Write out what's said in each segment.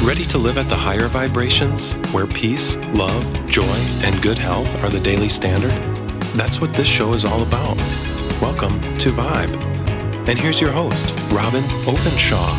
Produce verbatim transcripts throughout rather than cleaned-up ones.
Ready to live at the higher vibrations, where peace, love, joy, and good health are the daily standard? That's what this show is all about. Welcome to Vibe. And here's your host, Robin Openshaw.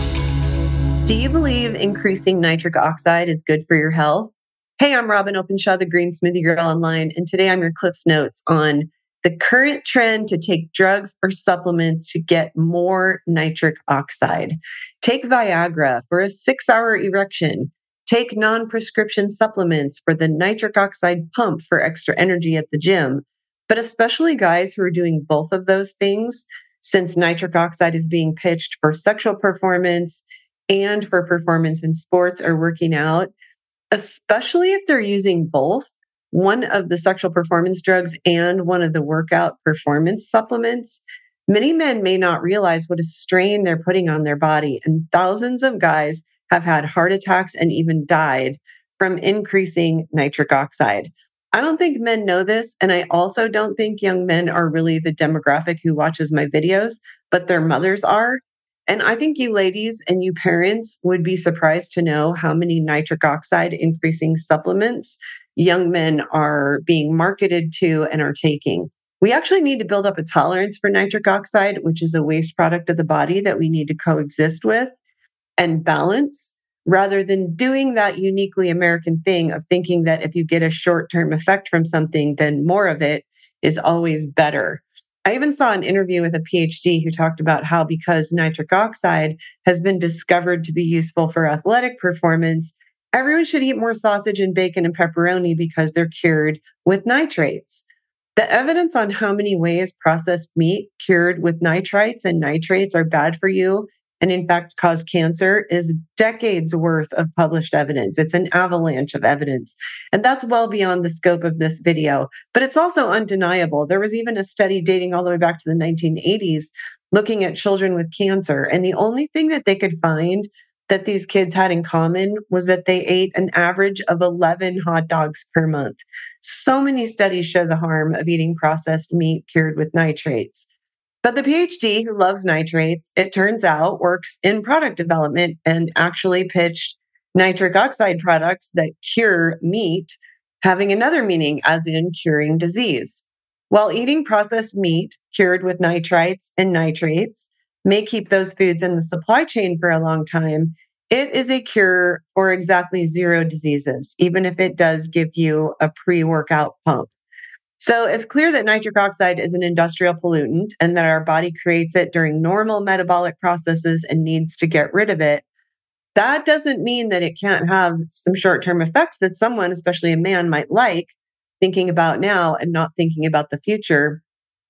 Do you believe increasing nitric oxide is good for your health? Hey, I'm Robin Openshaw, the Green Smoothie Girl Online, and today I'm your Cliff's Notes on the current trend to take drugs or supplements to get more nitric oxide. Take Viagra for a six-hour erection. Take non-prescription supplements for the nitric oxide pump for extra energy at the gym. But especially guys who are doing both of those things, since nitric oxide is being pitched for sexual performance and for performance in sports or working out, especially if they're using both, one of the sexual performance drugs and one of the workout performance supplements, many men may not realize what a strain they're putting on their body. And thousands of guys have had heart attacks and even died from increasing nitric oxide. I don't think men know this. And I also don't think young men are really the demographic who watches my videos, but their mothers are. And I think you ladies and you parents would be surprised to know how many nitric oxide increasing supplements young men are being marketed to and are taking. We actually need to build up a tolerance for nitric oxide, which is a waste product of the body that we need to coexist with and balance, rather than doing that uniquely American thing of thinking that if you get a short-term effect from something, then more of it is always better. I even saw an interview with a P H D who talked about how because nitric oxide has been discovered to be useful for athletic performance, everyone should eat more sausage and bacon and pepperoni because they're cured with nitrates. The evidence on how many ways processed meat cured with nitrites and nitrates are bad for you and in fact cause cancer is decades worth of published evidence. It's an avalanche of evidence. And that's well beyond the scope of this video. But it's also undeniable. There was even a study dating all the way back to the nineteen eighties looking at children with cancer. And the only thing that they could find that these kids had in common was that they ate an average of eleven hot dogs per month. So many studies show the harm of eating processed meat cured with nitrates. But the P H D who loves nitrates, it turns out, works in product development and actually pitched nitric oxide products that cure meat, having another meaning, as in curing disease. While eating processed meat cured with nitrites and nitrates may keep those foods in the supply chain for a long time, it is a cure for exactly zero diseases, even if it does give you a pre-workout pump. So it's clear that nitric oxide is an industrial pollutant and that our body creates it during normal metabolic processes and needs to get rid of it. That doesn't mean that it can't have some short-term effects that someone, especially a man, might like thinking about now and not thinking about the future.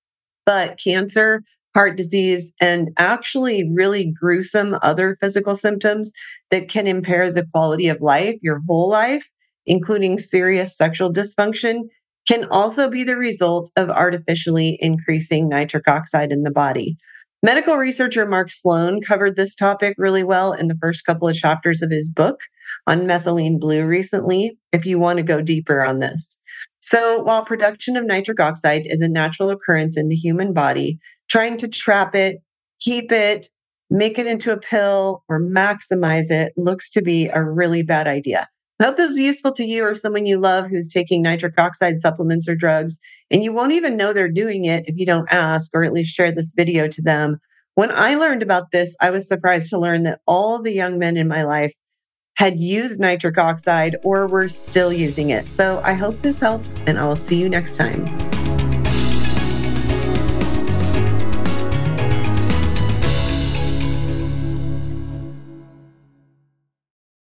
But cancer, heart disease, and actually really gruesome other physical symptoms that can impair the quality of life, your whole life, including serious sexual dysfunction, can also be the result of artificially increasing nitric oxide in the body. Medical researcher Mark Sloan covered this topic really well in the first couple of chapters of his book on methylene blue recently, if you want to go deeper on this. So while production of nitric oxide is a natural occurrence in the human body, trying to trap it, keep it, make it into a pill, or maximize it looks to be a really bad idea. I hope this is useful to you or someone you love who's taking nitric oxide supplements or drugs, and you won't even know they're doing it if you don't ask or at least share this video to them. When I learned about this, I was surprised to learn that all the young men in my life had used nitric oxide or were still using it. So I hope this helps, and I will see you next time.